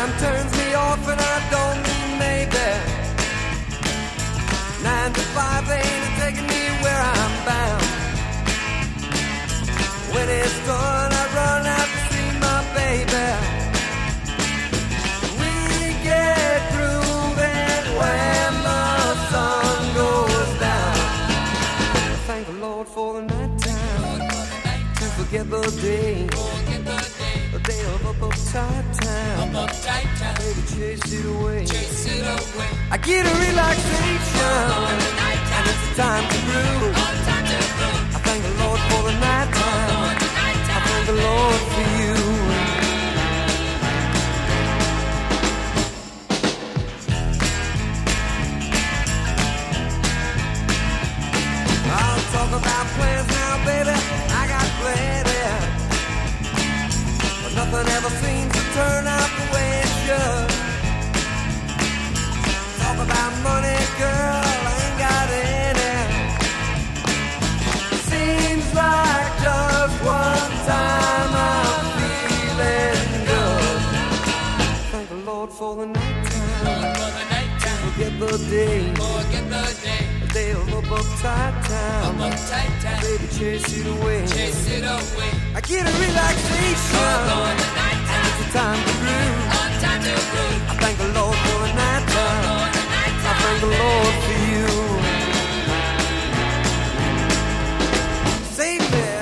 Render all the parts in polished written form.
Time turns me off and I don't mean maybe. 9 to 5 ain't taking me where I'm bound. When it's done, I run out to see my baby. We get grooving when the sun goes down. Thank the Lord for the night time, to forget the day. The day of uptight time. Baby, chase it away. I get a relaxation, and it's time to groove. I thank the Lord for the night time. I thank the Lord for you. I'll talk about plans now, baby. I got plenty. Nothing ever seems to turn out the way it should. Talk about money, girl, I ain't got any. Seems like just one time I'm feeling good. Thank the Lord for the night time. Forget the day. The day of uptight time. Baby, chase it away. I get a relaxation, and it's a time to groove. I thank the Lord for the night time. I thank the Lord for you. Save me.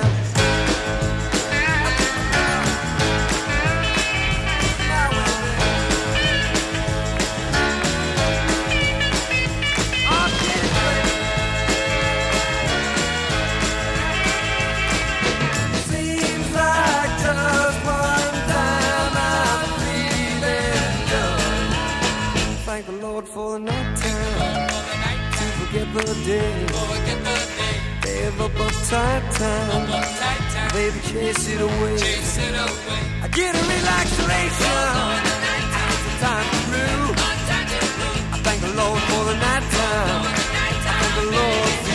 For the night time, to forget the day, day of uptight time. Baby, chase it away. I get a relaxation, and it's a time to groove. I thank the Lord for the night time. I thank the Lord for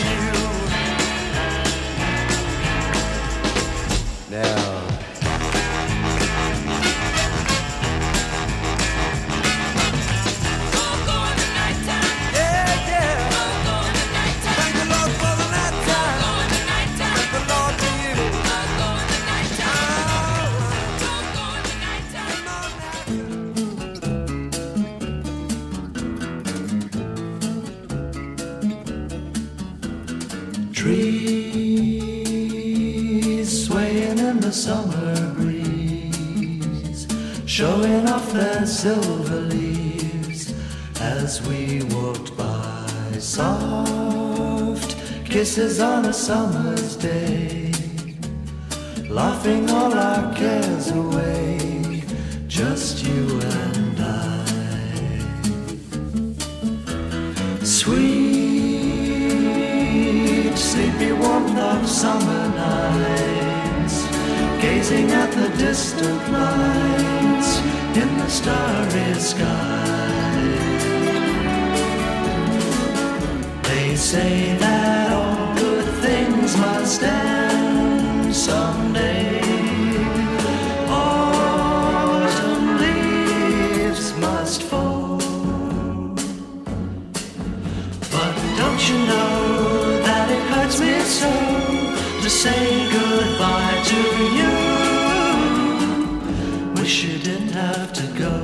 you. Now trees swaying in the summer breeze, showing off their silver leaves as we walked by. Soft kisses on a summer's day, laughing all our cares away, just you and I. Sweet, sleepy warmth of summer nights, gazing at the distant lights in the starry sky. They say that all good things must end someday. Autumn leaves must fall, but don't you know that it hurts me so to say goodbye to you? Wish you didn't have to go.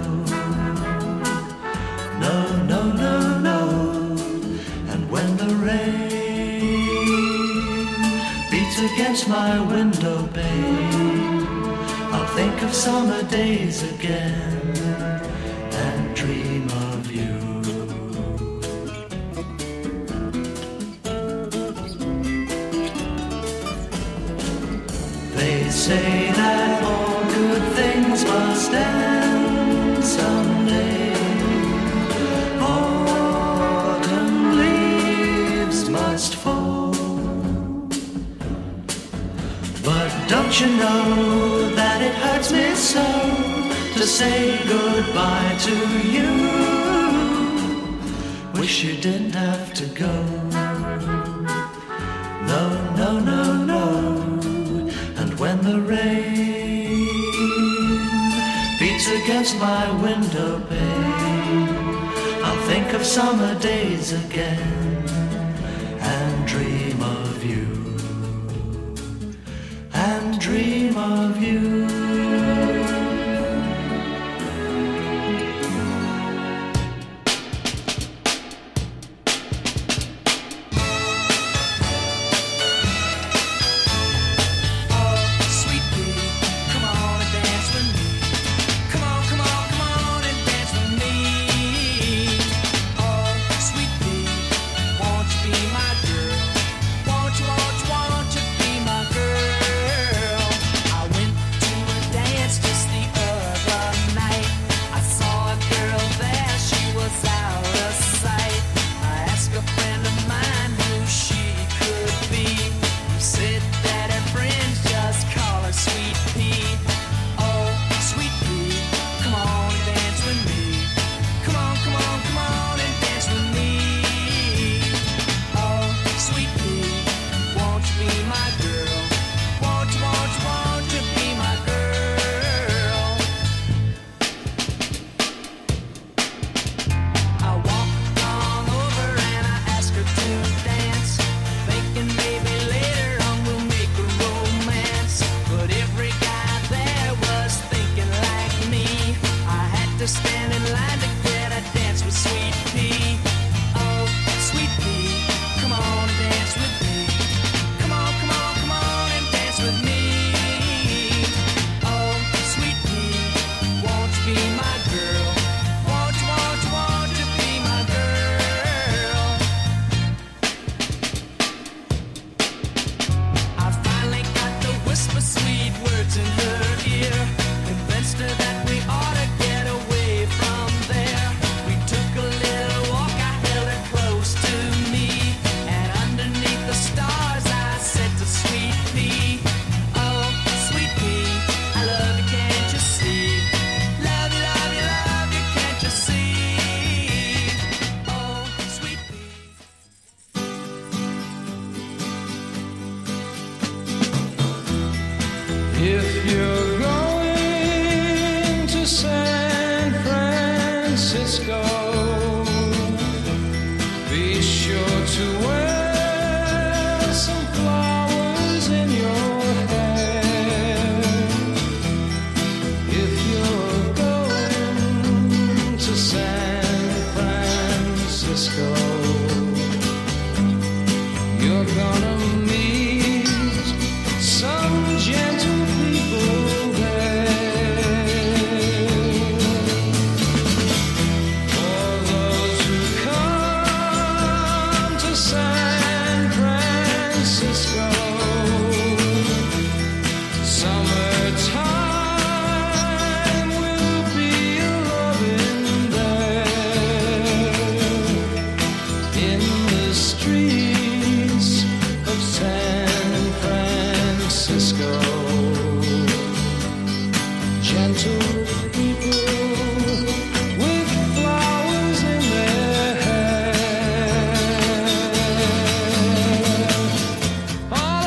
No, no, no, no. And when the rain beats against my window pane, I'll think of summer days again and dream of you. They say that all good things must end someday. Autumn leaves must fall, but don't you know that it hurts me so to say goodbye to you? Wish you didn't have to go. No, no, no, no. And when the rain beats against my window pane, I'll think of summer days again and dream of you, and dream of you. Oh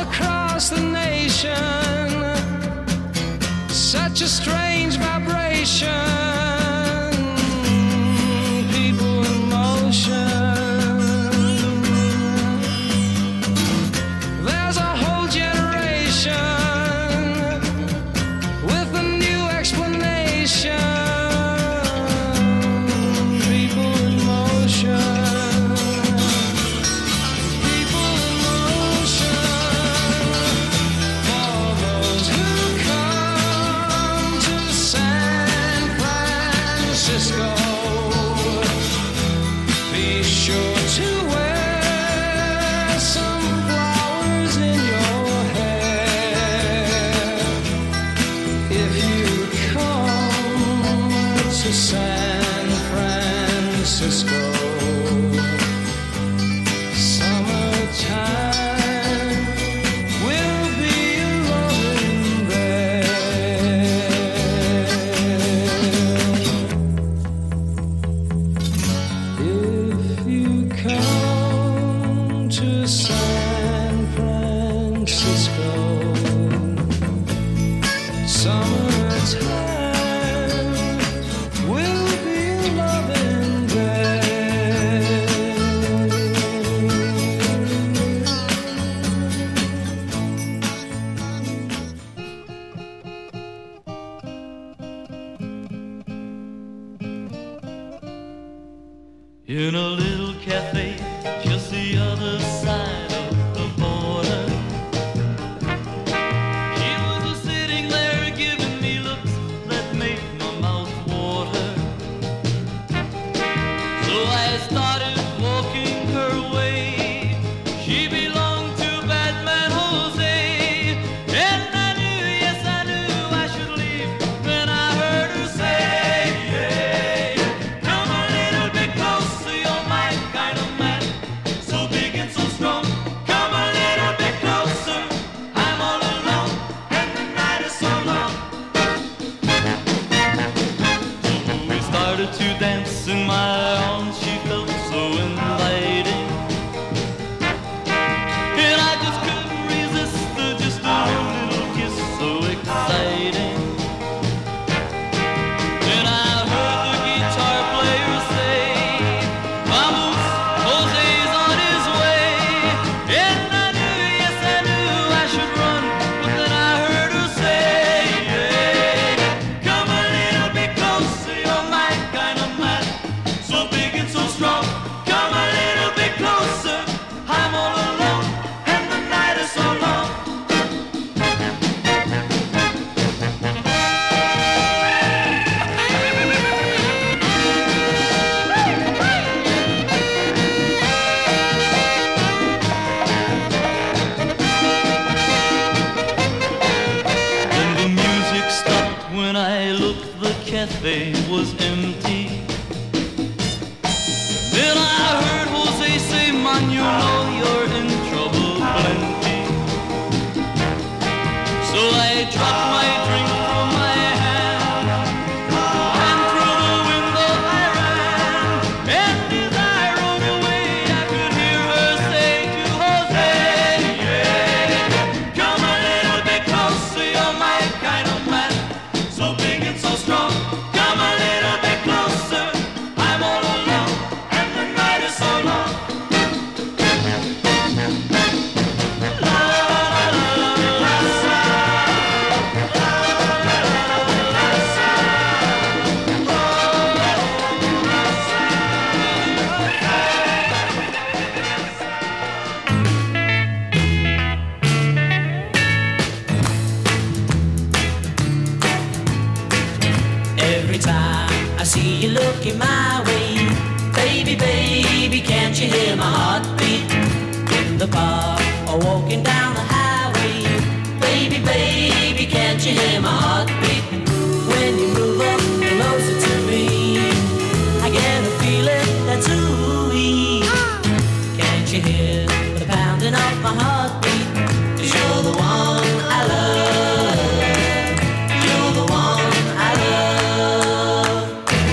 cafe was empty. Then I heard Jose say, man, you know you're in trouble plenty. So I dropped my drink from my hand, and through the window I ran. And as I rode away, I could hear her say to Jose, yeah, come a little bit closer, you're my kind of man, so big and so strong. Come a little bit closer, I'm all alone, and the night is so long. Every time I see you looking my way, baby, baby, can't you hear my heartbeat? In the park or walking down the highway, baby, baby, can't you hear my heartbeat? When you move up closer to me, I get a feeling that's ooh-wee. Can't you hear the pounding of my heartbeat? 'Cause you're the one I love. You're the one I love.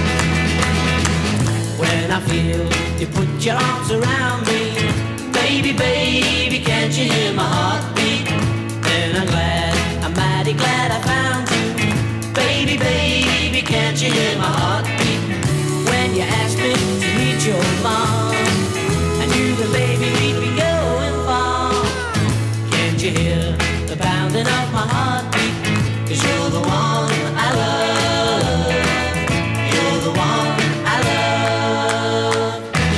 When I feel you put your arms around me, baby, baby, can't you hear my heartbeat? Then I'm mighty glad I found you, baby, baby, can't you hear my heartbeat? When you asked me to meet your mom, I knew that baby we'd be going far. Can't you hear the pounding of my heartbeat? 'Cause you're the one I love. You're the one I love.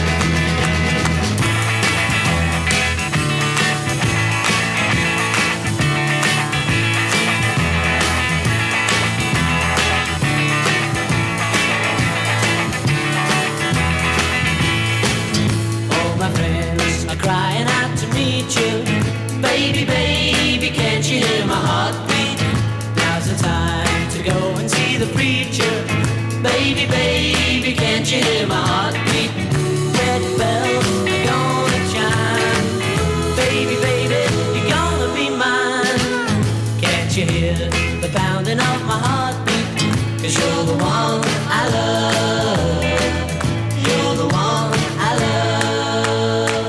All my friends are crying out to meet you, baby, baby, can't you hear my heartbeat? Now's the time to go and see the preacher, baby, baby, can't you hear my heartbeat? Red bells are gonna chime, baby, baby, you're gonna be mine. Can't you hear the pounding of my heartbeat? 'Cause you're the one I love. You're the one I love.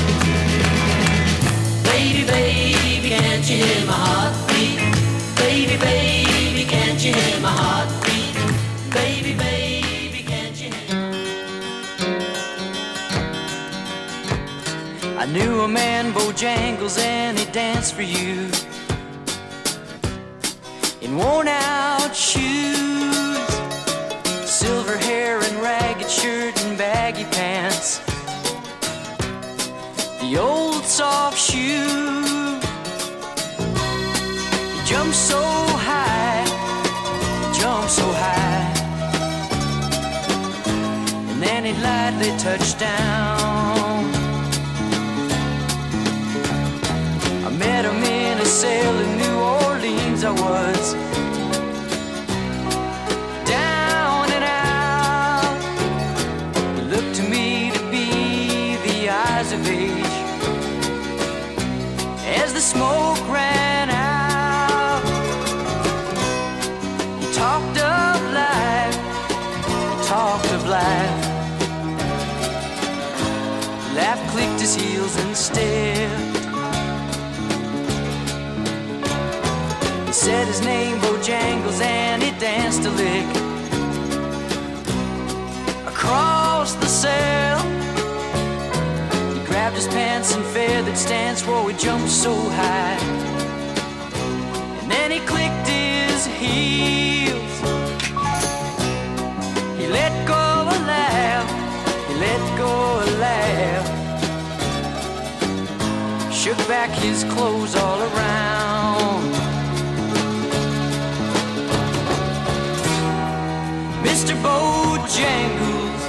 Baby, baby, can't you hear my heartbeat? Baby, baby, can't you hear my heartbeat? Baby, baby, can't you hear? I knew a man, Bojangles, and he danced for you in worn out shoes, silver hair and ragged shirt and baggy pants, the old soft shoe. He jumped so high, so high, and then he lightly touched down. I met him in a cell in New Orleans. I was down and out. He looked to me to be the eyes of age as the smoke ran out. He talked of life, Laugh clicked his heels and stared. He said his name, Bojangles, and he danced a lick across the cell. He grabbed his pants and feathered stance, whoa, he jumped so high. And then he clicked his heels. He let go a laugh, he let go a laugh. Shook back his clothes all around. Mr. Bojangles,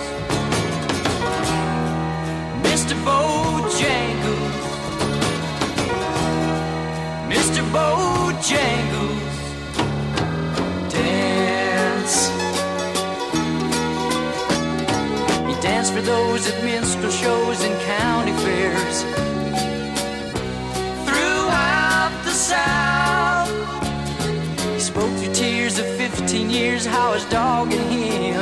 Mr. Bojangles, Mr. Bojangles, dance 17 years I was dogging him.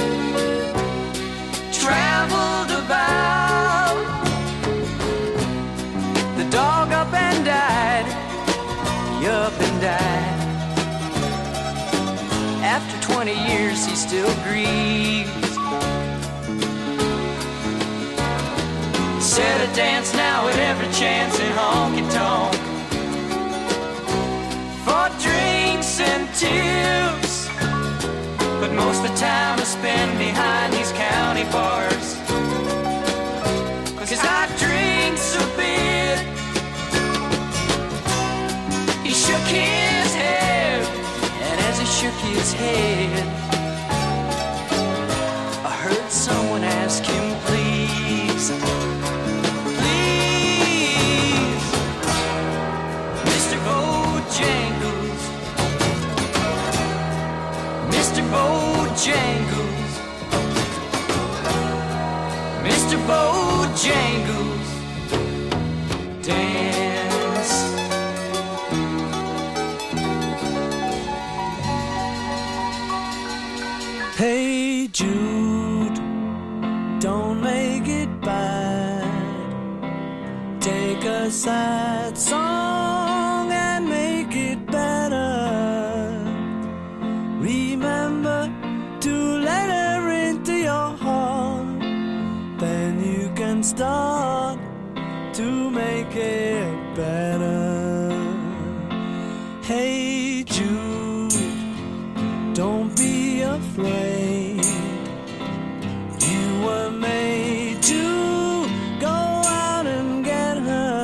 Traveled about, the dog up and died, he up and died. After 20 years he still grieves. Said a dance now at every chance in honky-tonk, for drinks and tips, but most of the time I spend behind these county bars, 'cause I drinks a bit. He shook his head, and as he shook his head, I heard someone ask him, please, please, Mr. Bojangles, Mr. Bojangles, Mr. Bojangles, dance. Hey Jude, don't make it bad. Take a sad song and make it better. Remember to let her into your heart, then you can start to make it better. Hey Jude, don't be afraid. You were made to go out and get her.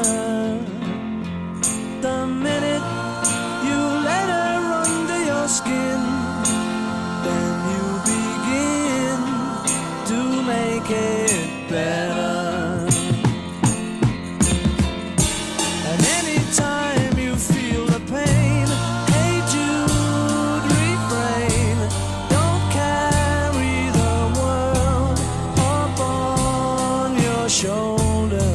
The minute you let her under your skin, then you begin to make it better. And anytime you feel the pain, hey Jude, refrain. Don't carry the world up on your shoulder.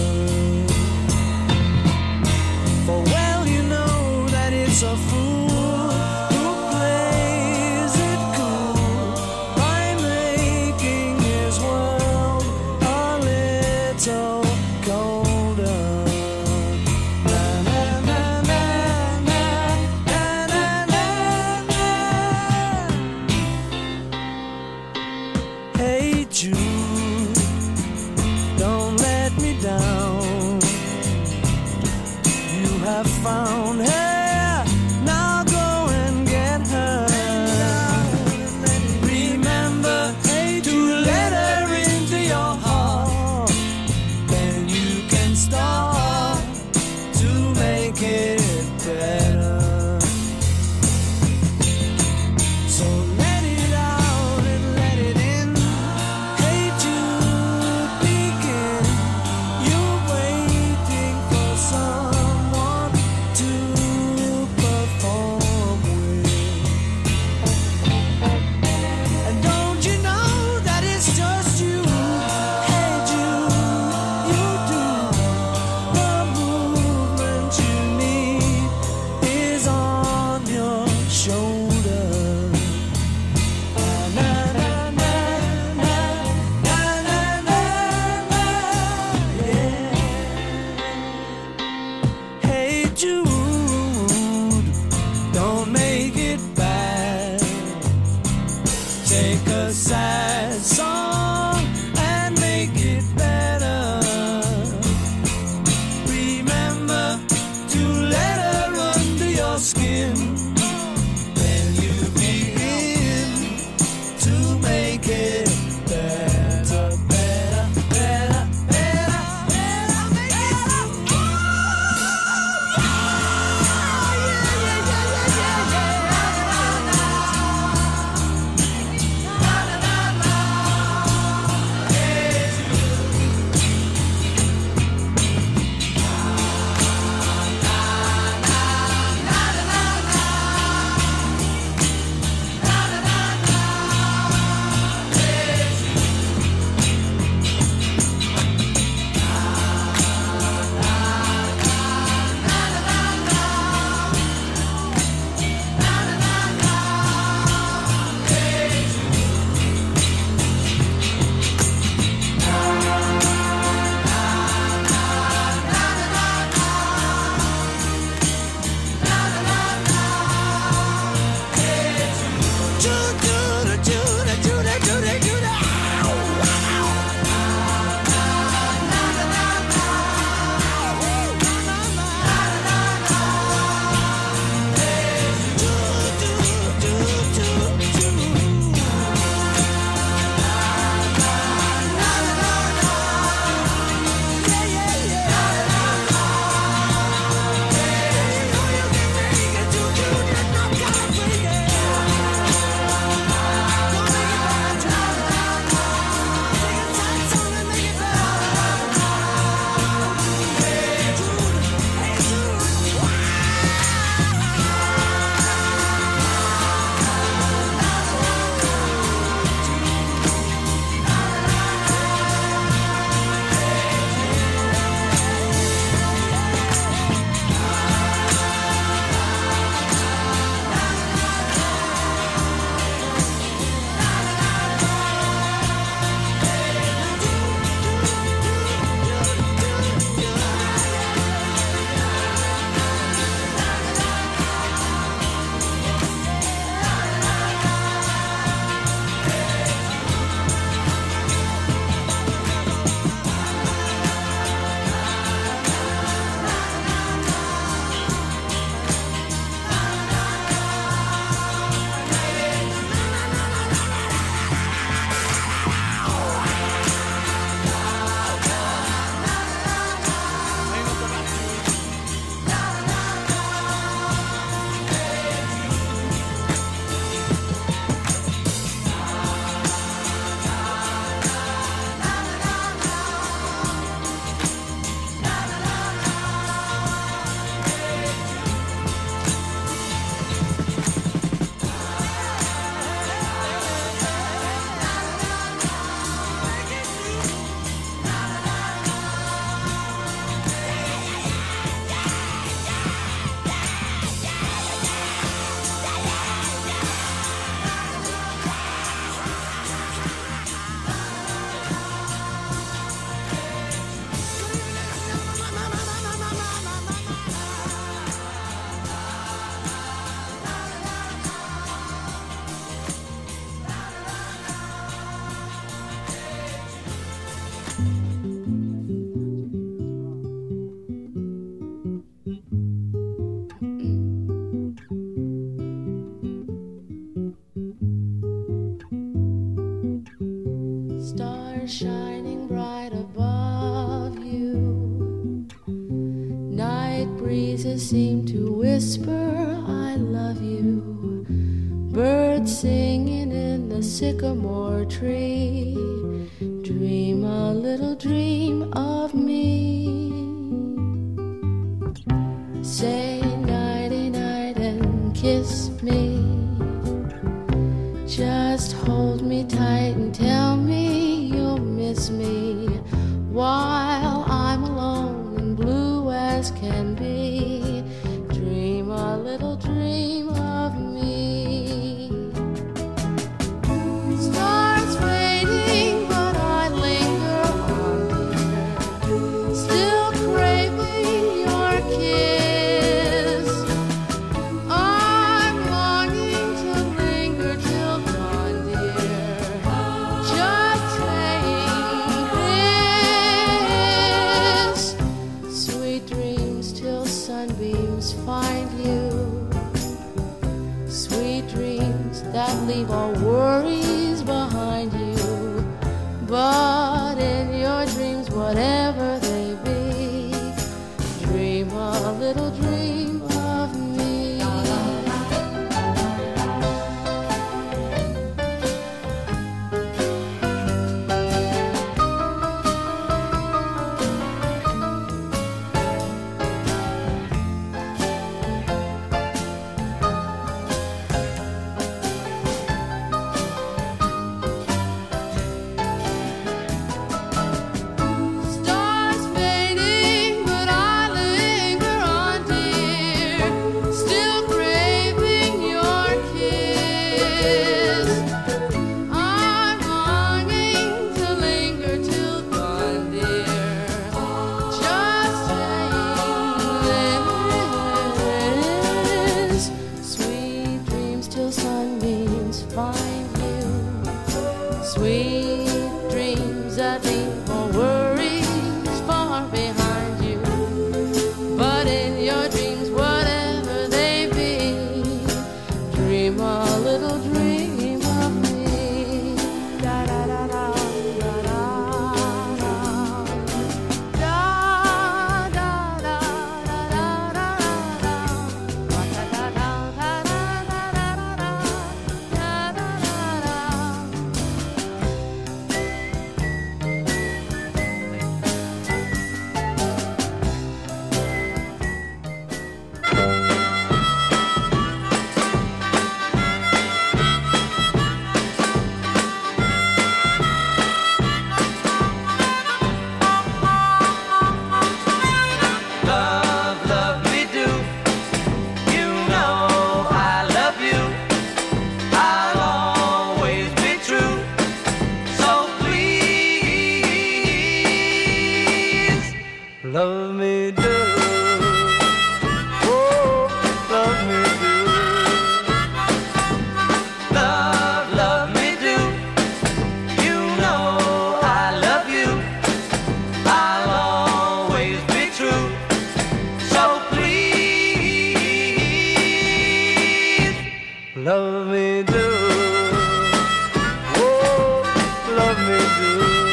For well you know that it's a fool who plays it cool by making his world a little colder. Na na na na na na na na na. Hey Jude, don't let me down. You have found her, now go and get her. Remember to let her into your heart, then you can start to make it better. So let it out and let it in. Hey Jude, begin. You're waiting for someone to perform with. And don't you know that it's just you? Hey Jude, you do. The movement you need is on your shoulder. Na na na na na na na na, yeah. Hey Jude, don't make it bad. Take a sad song and make it better. Remember to let her under your skin, then you begin to make it better, better, better, better, better, better. Night breezes seem to whisper, I love you. Birds singing in the sycamore tree. Dream a little dream of me. Say nighty night and kiss me. Just hold me tight and tell me you'll miss me while I'm alone and blue as can be. Dream a little dream of me. Stars fading, but I linger on, dear, still craving your kiss. I'm longing to linger till dawn, dear, just saying this. Sweet dreams till sunbeams find you. Sweet dreams that leave all worries behind you. But in your dreams, whatever they be, dream a little dream of me. Stars fading, but I linger on, dear, still craving your kiss. I'm longing to linger till dawn, dear, just saying this. Sweet dreams till sunbeams find you. Sweet dreams that leave all worries far behind you. But in your dreams, whatever they be, dream a little dream of me. Da da da da da da da. Da da da da da da da. Da da da da da da da da. Da da da da. Love, love me do. You know I love you. I'll always be true. So please, love me do. Oh, love me do. Love, love me do. You know I love you. I'll always be true. So please, love me do. Oh, love me do.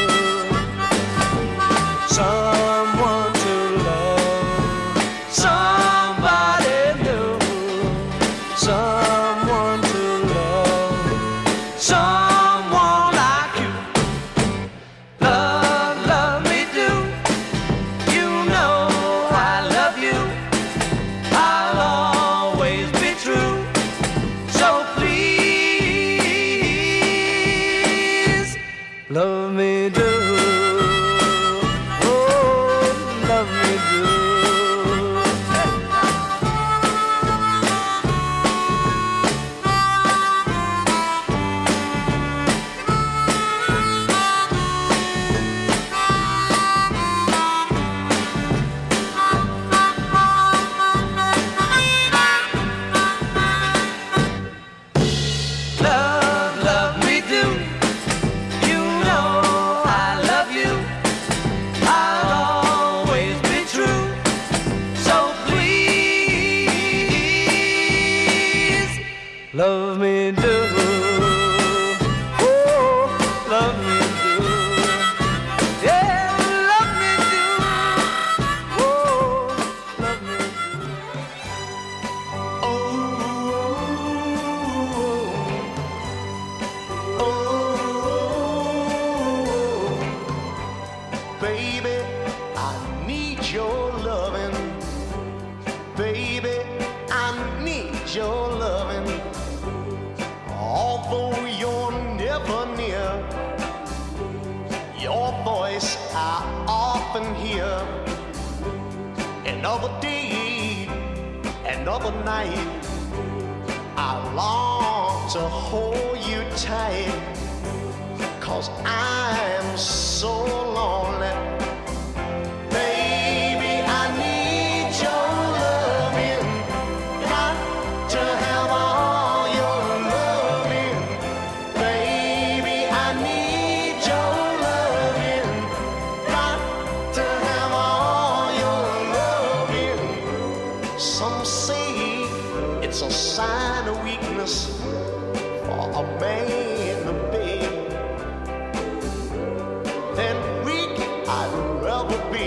Someone to love, somebody new. Someone to love, someone like you. Love, love me do. You know I love you. I'll always be true. So please, love me do. Oh, love me do. Love, love me do. You know I love you. I'll always be true. So please, love me do. Oh, love me do. Yeah, love me do. Oh, love me do. your loving, although you're never near. Your voice I often hear. Another day, another night, I long to hold you tight, 'cause I'm so lonely. Baby, I need your loving, got to have all your loving. Baby, I need your loving, got to have all your loving. Some say it's a sign of weakness for a man to beg. Then weak I'd rather be,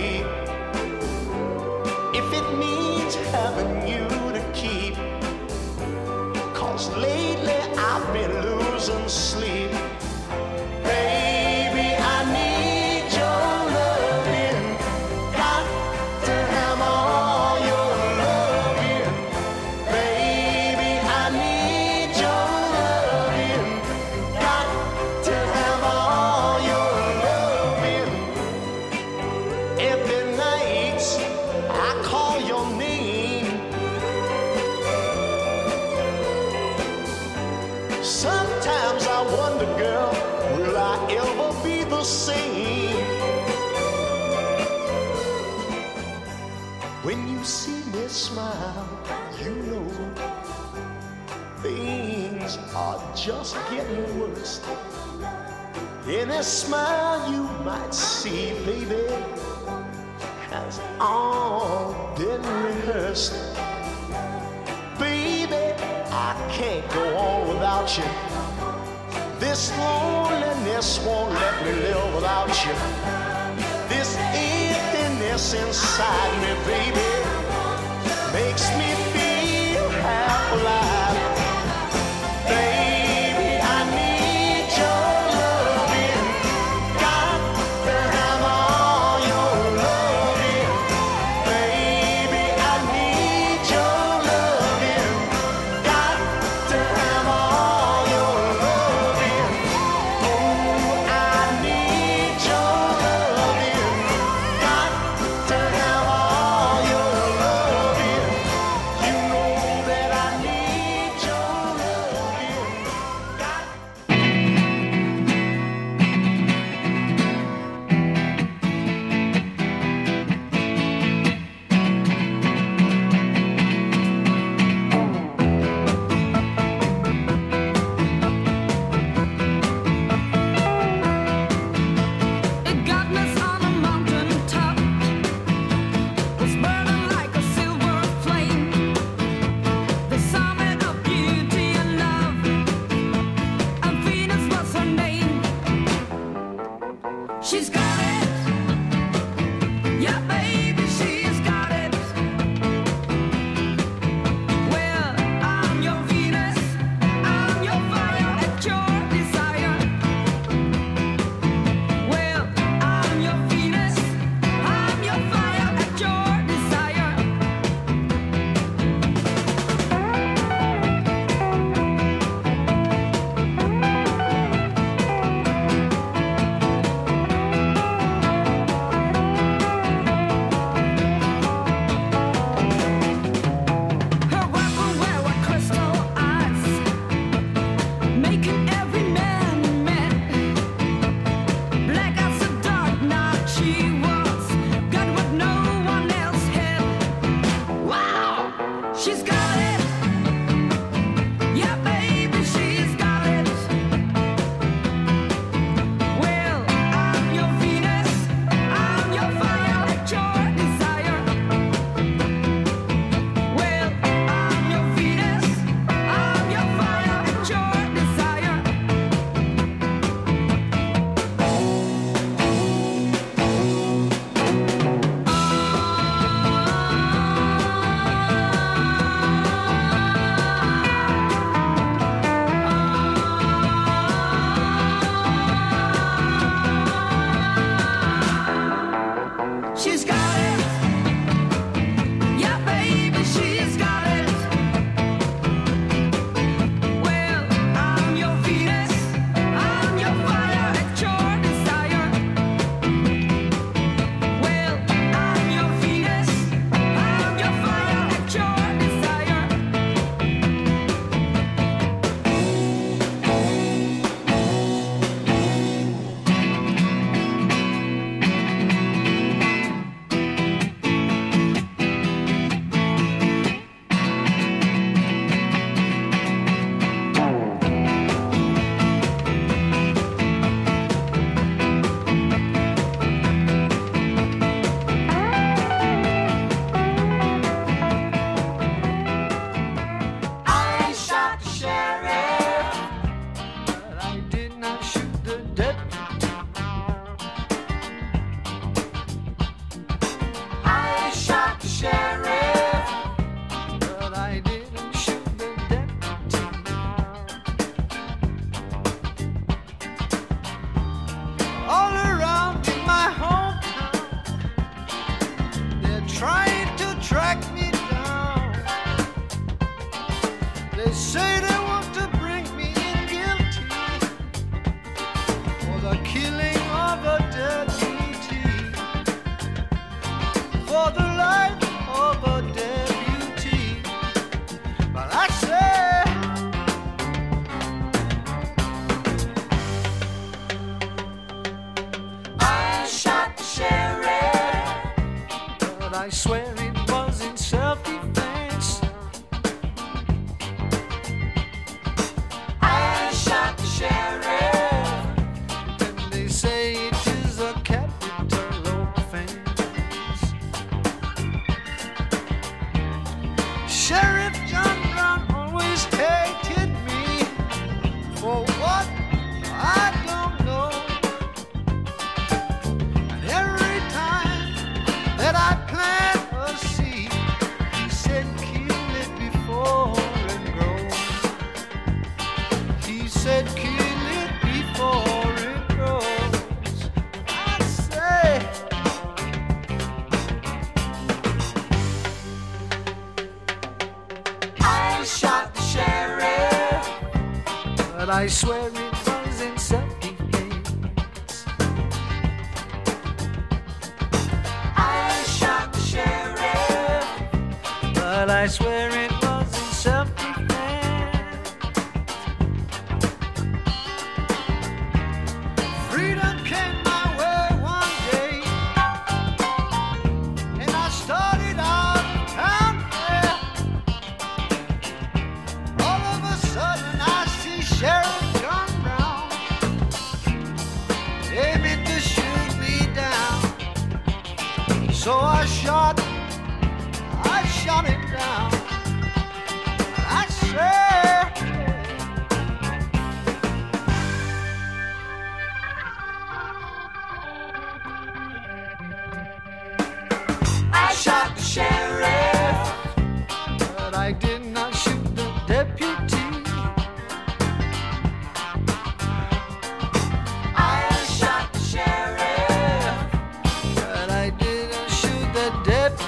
if it means having you to keep. 'Cause lately I've been losing sleep. Baby, I need your loving, got to have all your loving. Baby, I need your loving, got to have all your loving. Every night I call your name. Sometimes I wonder, girl, will I ever be the same? When you see me smile, you know things are just getting worse. Any smile you might see, baby, has all been rehearsed. Baby, I can't go on without you. This loneliness won't let me live without you. This emptiness inside me, baby, makes me feel half alive. Baby, I need your loving, got to have all your loving. Baby, I need your loving, got to have all your loving. Oh, I need your loving, got to have all your loving. You know that I need your loving, got. It got us on a mountain top, was burning like a silver flame, the summit of beauty and love, and Venus was her name. She's got it, yeah, baby, she's got it. Well, I'm your Venus, I'm your fire at your desire. Well, I'm your Venus, I'm your fire at your desire. Her weapon were with crystal eyes, making every man mad. Black as the dark night she was, got what no one else had. Wow, she's got it, yeah, baby, she's got it. Well, I'm your Venus, I'm your fire at your desire. Well, I'm your Venus, I'm your fire at your desire. They say they want to bring me in guilty for the killing of a deputy, for the life of a deputy. But I say, I shot the sheriff, but I swear it was in self-defense. I shot the sheriff, and they say it is a capital offense. Sheriff John Brown always hated me for what I don't know. And every time that I plant a seed, he said, kill it before it grows. He said, kill it before it grows. I say, I shot the sheriff, but I swear it was in self-defense. I shot the sheriff, but I swear it was in self-defense. Freedom came my way one day, and I started out of town there. All of a sudden I see Sheriff John Brown aiming to shoot me down. So I shot him down. I said, I shot the sheriff, but I did not shoot the deputy. I shot the sheriff, but I didn't shoot the deputy.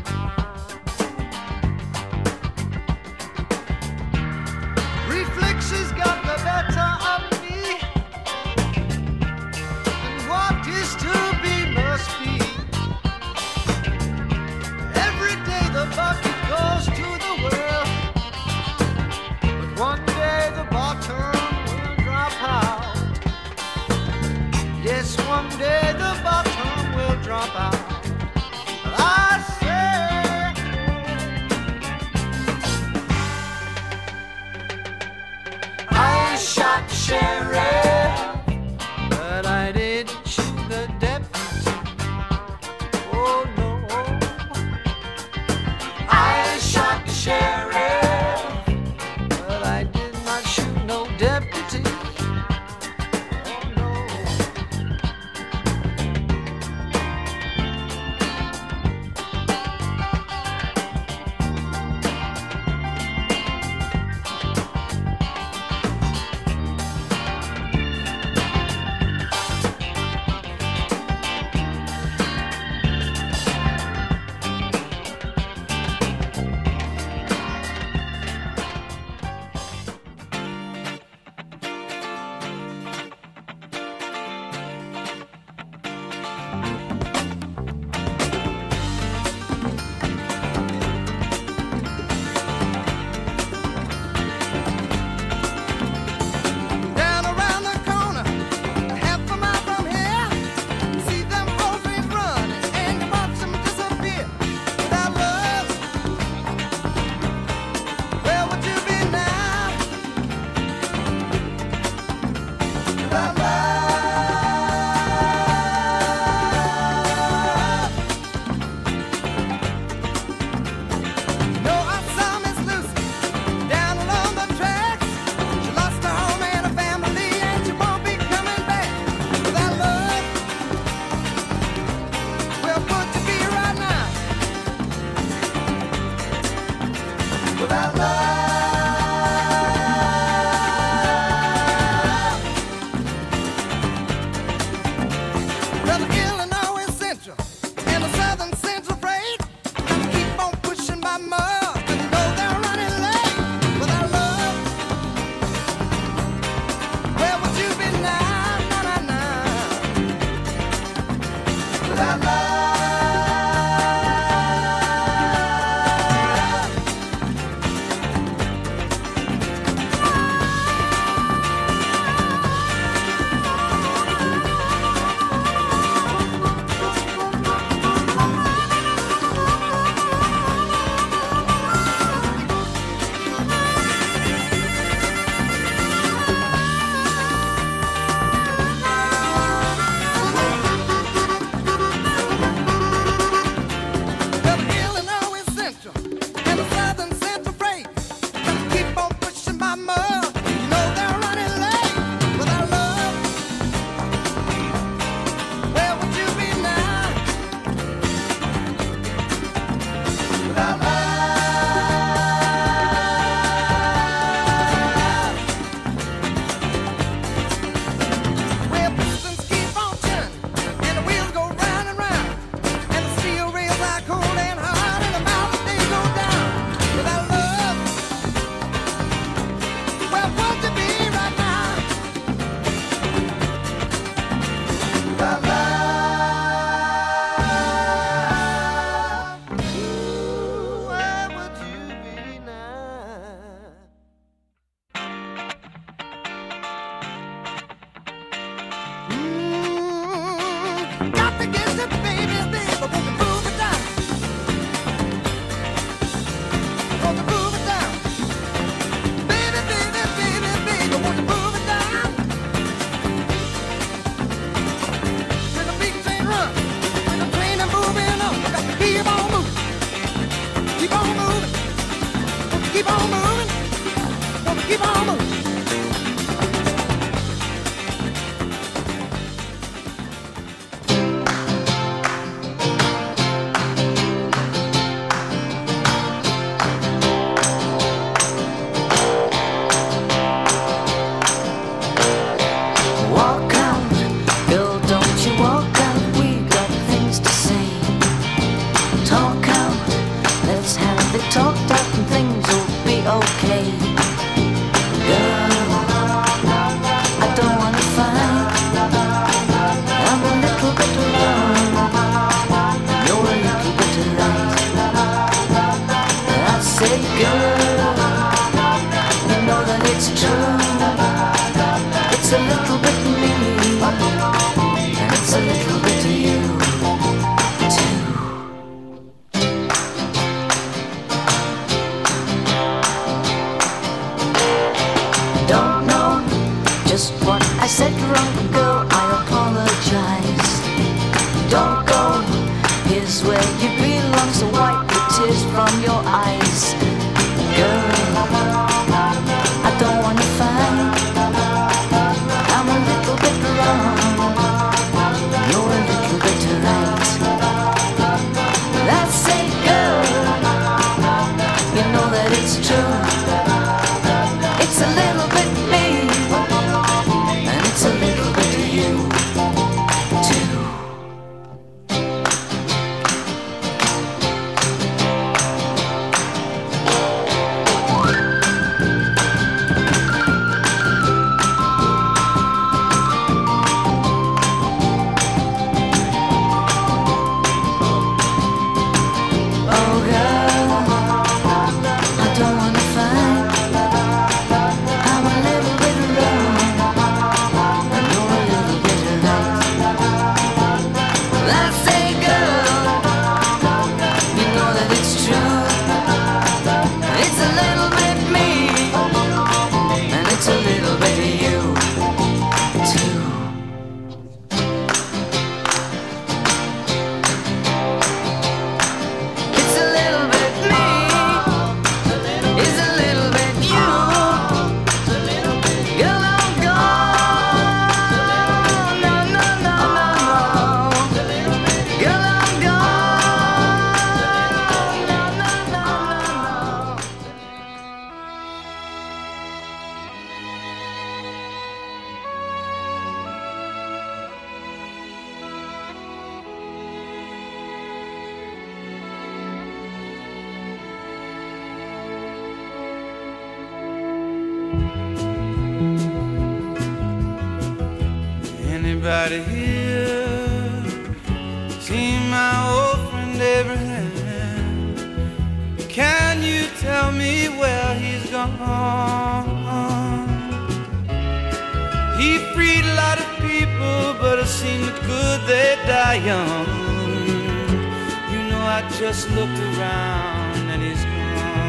Reflexes got the better of me, and what is to be must be. Every day the bucket goes to the well, but one day the bottom will drop out. Yes, one day the bottom will drop out. I say, I shot the sheriff, but I didn't shoot the deputy. Oh no, I shot the sheriff, but I did not shoot no deputy. Oh no. keep on moving. Gonna keep on moving. Walk out, girl, don't you walk out. We got things to say. Talk out, let's have it talked out and things will be okay. Girl, I don't wanna fight. I'm a little bit wrong. You're a little bit right. I say, girl, you know that it's true. It's a little bit me, and it's a little bit of you, too. Don't know just what I said wrong, girl, I apologize. Don't go, here's where you belong, so wipe the tears from your eyes. Girl, I don't wanna fight. I'm a little bit wrong. You're a little bit right. That's it, girl. You know that it's true. It's a little bit me, and it's a little bit of you, too. Oh, girl, I don't wanna fight. I'm a little bit wrong, and you're a little bit right. That's it, girl. You know that it's true. It's a little bit me, and it's a little bit of you, too. It's a little bit me, it's a little bit you. Girl, I'm gone, no, no, no, no. Girl, I'm gone, no, no, no, no. Anybody here seen my old friend Abraham? Can you tell me where he's gone? He freed a lot of people, but it seemed good they die young. You know, I just looked around and he's gone.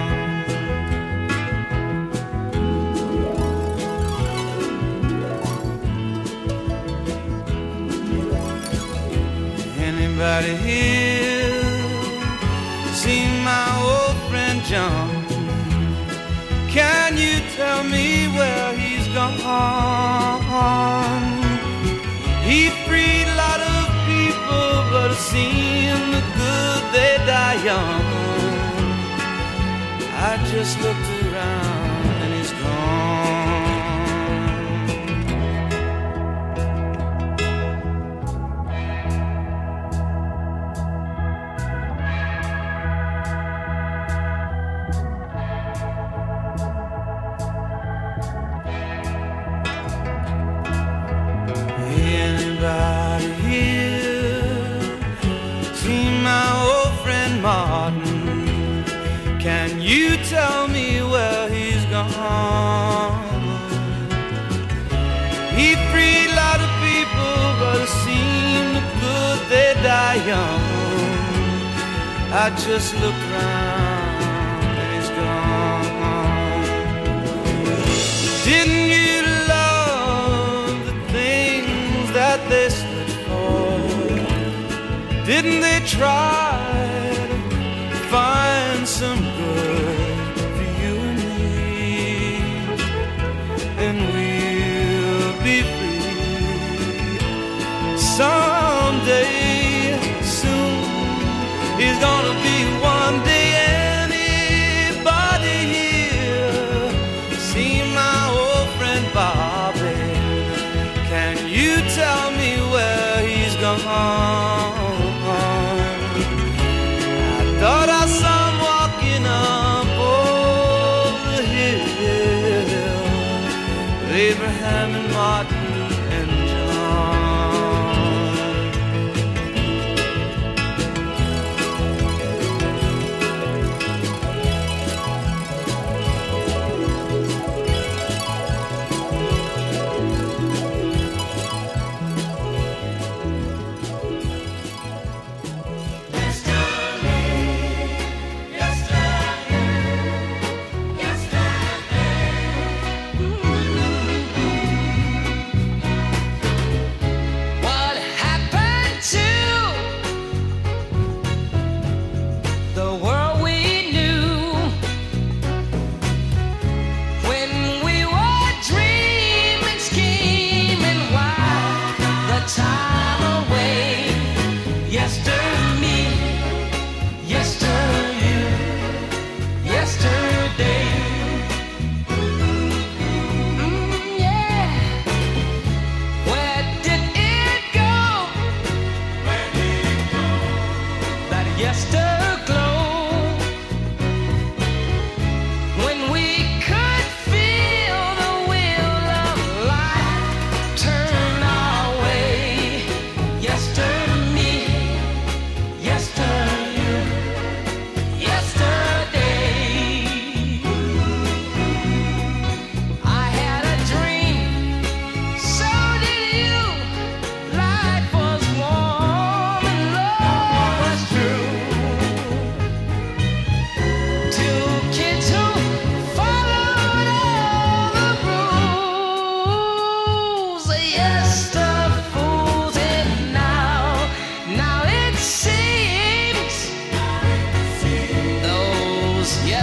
Anybody here seen my old friend John? Can you tell me where he's gone? He freed a lot of people, but it seemed good they die young. I just looked around and he's gone. Anybody here seen my old friend Martin? Can you tell me where he's gone? He freed a lot of people, but it seemed good they die young. I just looked around and he's gone. Didn't you love the things that they stood for? Didn't they try to find some good for you?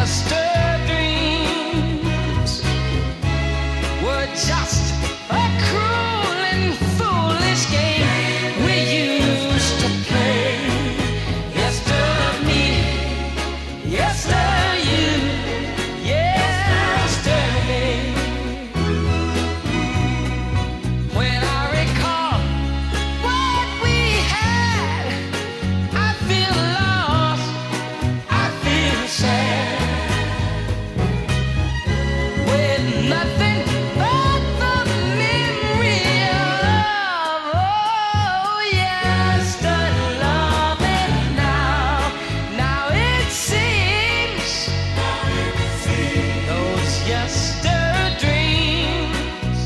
just dreams were just a cruel and foolish game we used to play. Yesterday, yesterday, you, yesterday. When I recall what we had, I feel lost, I feel sad. With nothing but the memory of, oh, yesterday loving now. Now it seems those yesterday dreams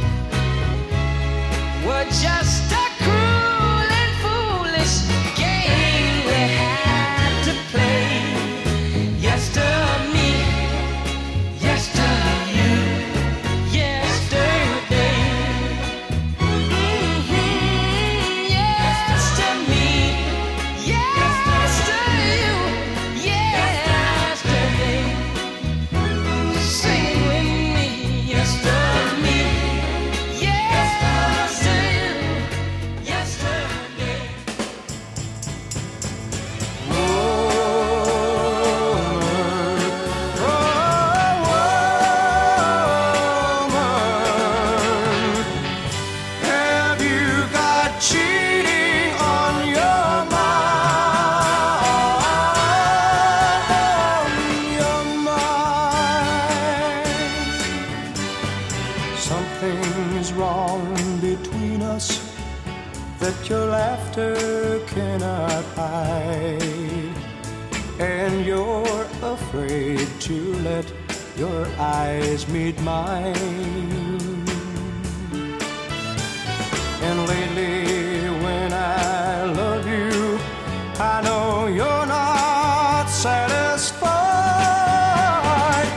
were just a cruel and foolish game we had to play. Yesterday, me, yesterday, you, yesterday. Yesterday, me, yesterday, you, yesterday. Sing with me, yesterday, me, yesterday, yesterday. Have you got cheating on your mind? Something's wrong between us that your laughter cannot hide, and you're afraid to let your eyes meet mine. And lately, when I love you, I know you're not satisfied.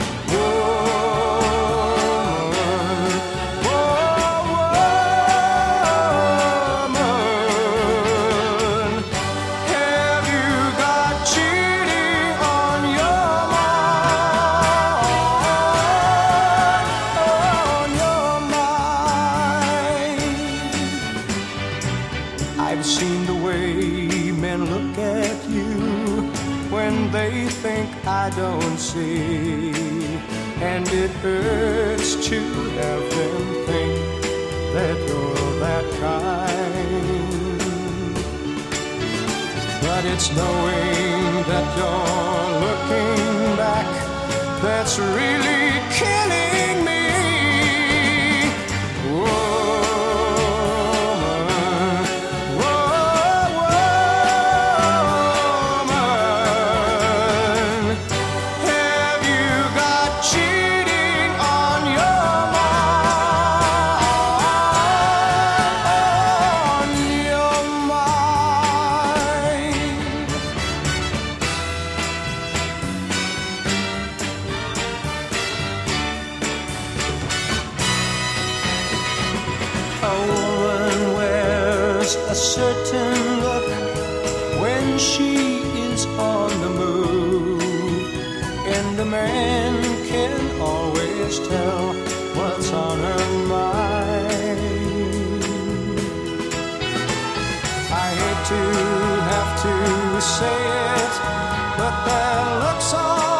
Woman, have you got cheating on your mind? I've seen the way men look at you when they think I don't see, and it hurts to have them think that you're that kind. But it's knowing that you're looking back that's really killing me. Woman, have you got cheating on your mind? A woman wears a certain look when she is on the move, and a man can always tell what's on her mind. I hate to have to say it, but that looks on